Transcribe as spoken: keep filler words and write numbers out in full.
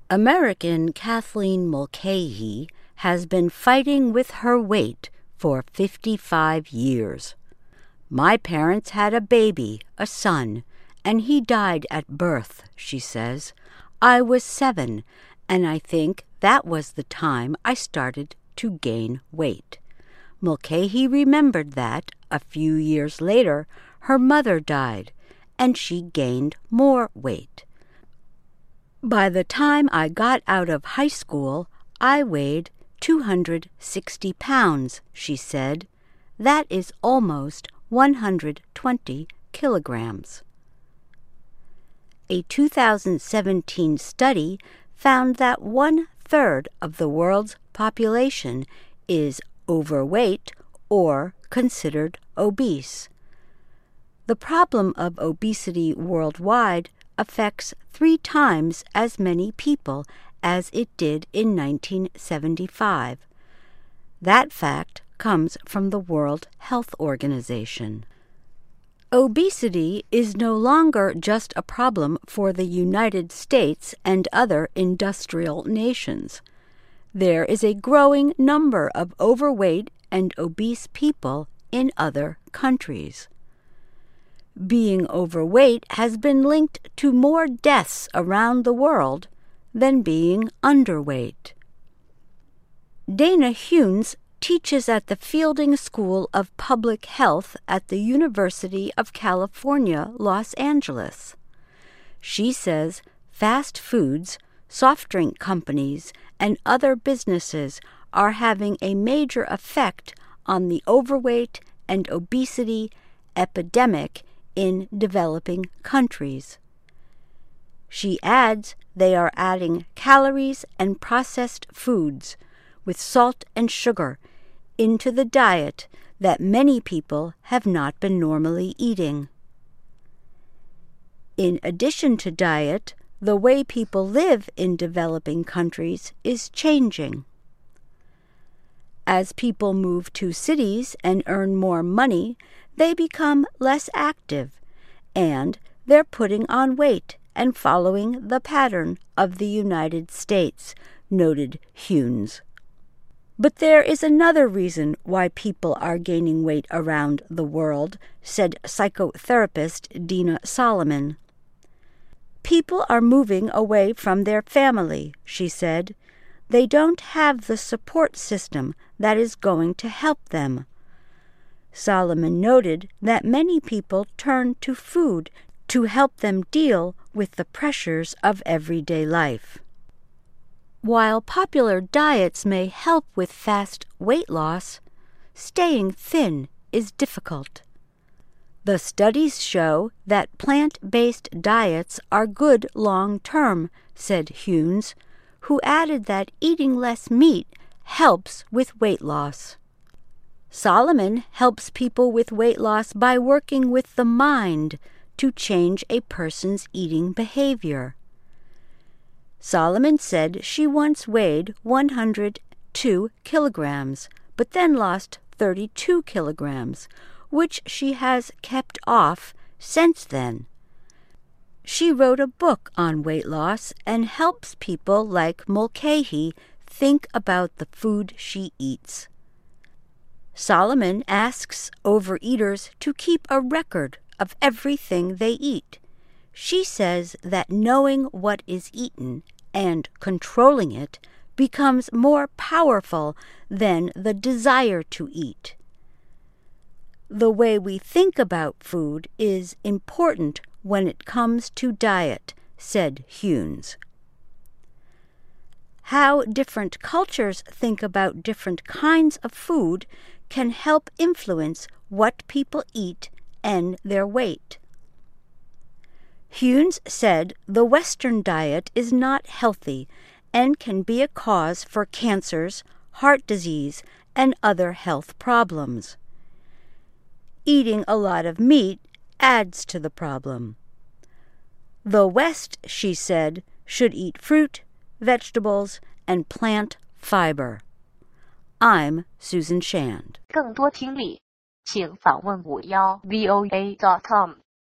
American Kathleen Mulcahy has been fighting with her weight for fifty-five years. My parents had a baby, a son, and he died at birth, she says. I was seven, and I think that was the time I started to gain weight. Mulcahy remembered that, a few years later, her mother died, and she gained more weight. By the time I got out of high school, I weighed two hundred sixty pounds, she said. That is almost one hundred twenty kilograms. A two thousand seventeen study found that one-third of the world's population is overweight or considered obese. The problem of obesity worldwide affects three times as many people as it did in nineteen seventy-five. That fact comes from the World Health Organization. Obesity is no longer just a problem for the United States and other industrial nations. There is a growing number of overweight and obese people in other countries. Being overweight has been linked to more deaths around the world than being underweight. Dana Hunes teaches at the Fielding School of Public Health at the University of California, Los Angeles. She says fast foods, soft drink companies, and other businesses are having a major effect on the overweight and obesity epidemic in developing countries. She adds they are adding calories and processed foods with salt and sugar into the diet that many people have not been normally eating. In addition to diet, the way people live in developing countries is changing. As people move to cities and earn more money, they become less active, and they're putting on weight and following the pattern of the United States, noted Hunes. But there is another reason why people are gaining weight around the world, said psychotherapist Dina Solomon. People are moving away from their family, she said. They don't have the support system that is going to help them. Solomon noted that many people turn to food to help them deal with the pressures of everyday life. While popular diets may help with fast weight loss, staying thin is difficult. The studies show that plant-based diets are good long-term, said Hunes, who added that eating less meat helps with weight loss. Solomon helps people with weight loss by working with the mind to change a person's eating behavior. Solomon said she once weighed one hundred two kilograms, but then lost thirty-two kilograms, which she has kept off since then. She wrote a book on weight loss and helps people like Mulcahy think about the food she eats. Solomon asks overeaters to keep a record of everything they eat. She says that knowing what is eaten and controlling it becomes more powerful than the desire to eat. The way we think about food is important when it comes to diet, said Hunes. How different cultures think about different kinds of food can help influence what people eat and their weight. Hunes said the Western diet is not healthy and can be a cause for cancers, heart disease, and other health problems. Eating a lot of meat adds to the problem. The West, she said, should eat fruit, vegetables, and plant fiber. I'm Susan Shand. 更多听力，请访问五幺 V O A dot com。